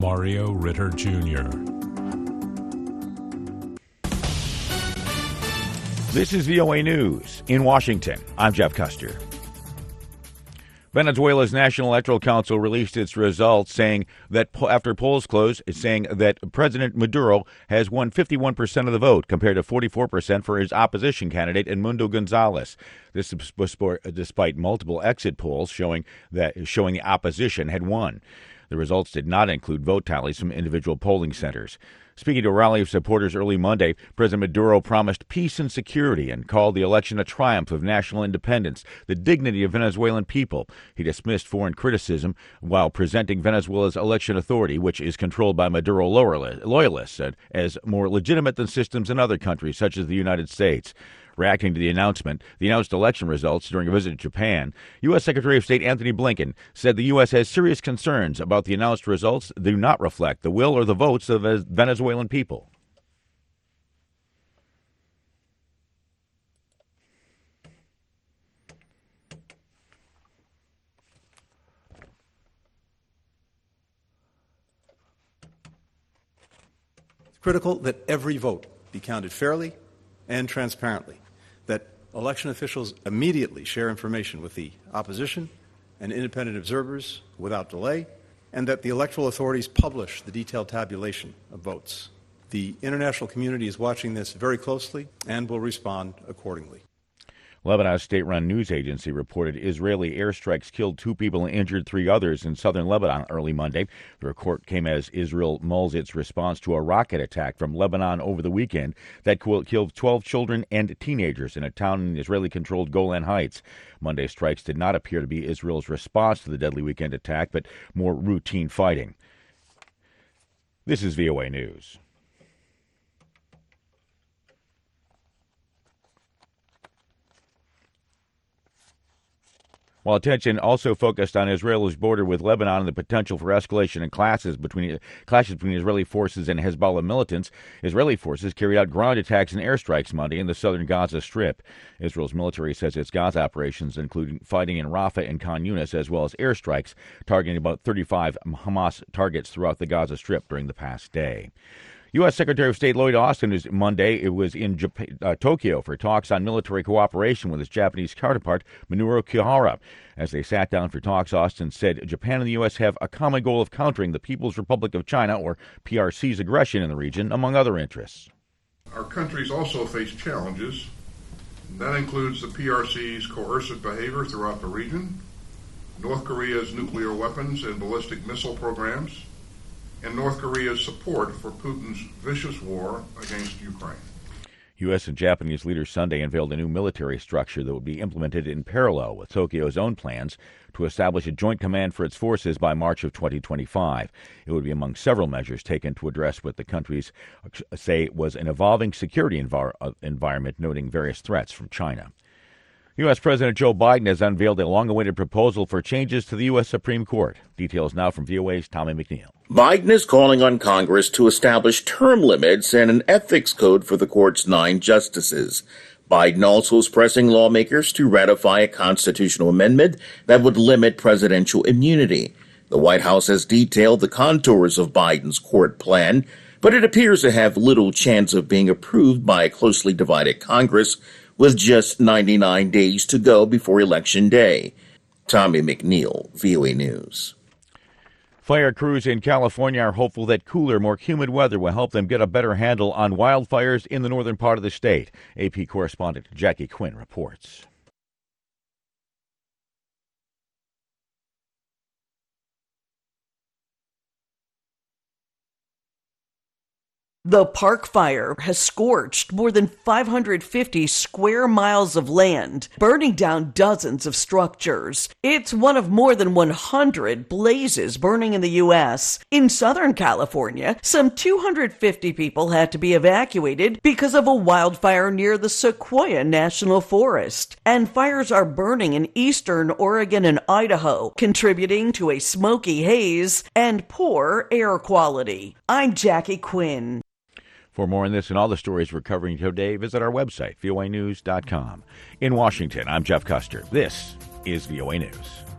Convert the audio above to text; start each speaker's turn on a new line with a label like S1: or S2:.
S1: Mario Ritter Jr.
S2: This is VOA News in Washington. I'm Jeff Custer. Venezuela's National Electoral Council released its results, saying that after polls closed, saying that President Maduro has won 51% of the vote, compared to 44% for his opposition candidate, Edmundo Gonzalez. This was despite multiple exit polls showing the opposition had won. The results did not include vote tallies from individual polling centers. Speaking to a rally of supporters early Monday, President Maduro promised peace and security and called the election a triumph of national independence, the dignity of Venezuelan people. He dismissed foreign criticism while presenting Venezuela's election authority, which is controlled by Maduro loyalists, as more legitimate than systems in other countries, such as the United States. Reacting to the announced election results during a visit to Japan, U.S. Secretary of State Antony Blinken said the U.S. has serious concerns about the announced results that do not reflect the will or the votes of the Venezuelan people.
S3: It's critical that every vote be counted fairly and transparently, that election officials immediately share information with the opposition and independent observers without delay, and that the electoral authorities publish the detailed tabulation of votes. The international community is watching this very closely and will respond accordingly.
S2: Lebanon's state-run news agency reported Israeli airstrikes killed 2 people and injured 3 others in southern Lebanon early Monday. The report came as Israel mulls its response to a rocket attack from Lebanon over the weekend that killed 12 children and teenagers in a town in Israeli-controlled Golan Heights. Monday's strikes did not appear to be Israel's response to the deadly weekend attack, but more routine fighting. This is VOA News. While attention also focused on Israel's border with Lebanon and the potential for escalation and clashes between Israeli forces and Hezbollah militants, Israeli forces carried out ground attacks and airstrikes Monday in the southern Gaza Strip. Israel's military says its Gaza operations include fighting in Rafah and Khan Yunis, as well as airstrikes targeting about 35 Hamas targets throughout the Gaza Strip during the past day. U.S. Secretary of State Lloyd Austin was in Tokyo for talks on military cooperation with his Japanese counterpart, Minoru Kihara. As they sat down for talks, Austin said Japan and the U.S. have a common goal of countering the People's Republic of China, or PRC's, aggression in the region, among other interests.
S4: Our countries also face challenges. That includes the PRC's coercive behavior throughout the region, North Korea's nuclear weapons and ballistic missile programs, and North Korea's support for Putin's vicious war against Ukraine.
S2: U.S. and Japanese leaders Sunday unveiled a new military structure that would be implemented in parallel with Tokyo's own plans to establish a joint command for its forces by March of 2025. It would be among several measures taken to address what the countries say was an evolving security environment, noting various threats from China. U.S. President Joe Biden has unveiled a long-awaited proposal for changes to the U.S. Supreme Court. Details now from VOA's Tommy McNeil.
S5: Biden is calling on Congress to establish term limits and an ethics code for the court's 9 justices. Biden also is pressing lawmakers to ratify a constitutional amendment that would limit presidential immunity. The White House has detailed the contours of Biden's court plan, but it appears to have little chance of being approved by a closely divided Congress, with just 99 days to go before Election Day. Tommy McNeil, VOA News.
S2: Fire crews in California are hopeful that cooler, more humid weather will help them get a better handle on wildfires in the northern part of the state. AP correspondent Jackie Quinn reports.
S6: The Park Fire has scorched more than 550 square miles of land, burning down dozens of structures. It's one of more than 100 blazes burning in the U.S. In Southern California, some 250 people had to be evacuated because of a wildfire near the Sequoia National Forest. And fires are burning in eastern Oregon and Idaho, contributing to a smoky haze and poor air quality. I'm Jackie Quinn.
S2: For more on this and all the stories we're covering today, visit our website, voanews.com. In Washington, I'm Jeff Custer. This is VOA News.